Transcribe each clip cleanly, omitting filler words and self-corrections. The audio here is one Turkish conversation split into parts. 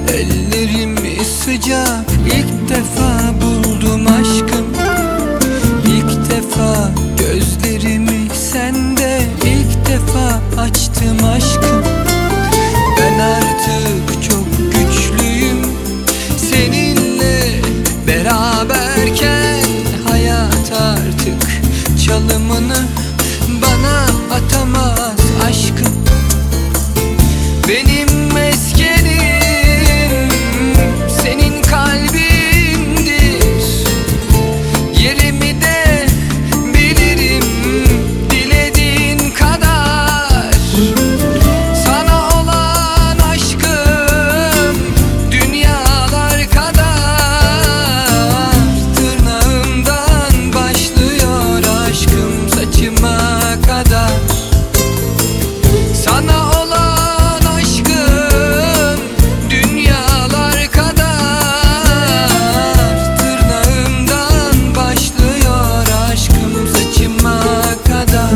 ellerimi sıcak, ilk defa buldum aşkım. İlk defa gözlerimi sende, ilk defa açtım aşkım. Ben artık çok güçlüyüm seninle beraberken. Hayat artık çalımını bana atamaz aşkım. Benim meskenim senin kalbindir. Yerimi de bilirim dilediğin kadar. Sana olan aşkım dünyalar kadar. Tırnağımdan başlıyor aşkım saçıma kadar. Sana olan aşkım dünyalar kadar. Tırnağımdan başlıyor aşkım saçıma kadar.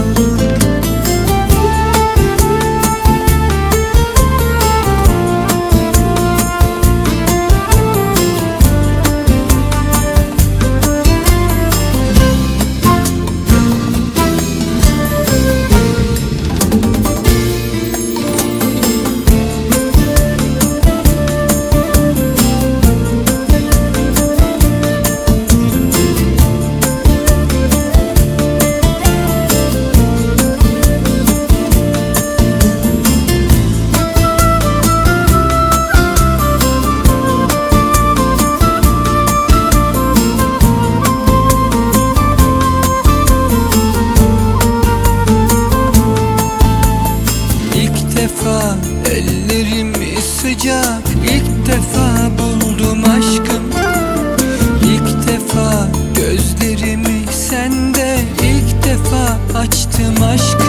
Ellerimi sıcak, ilk defa buldum aşkım. İlk defa gözlerimi sende, ilk defa açtım aşkım.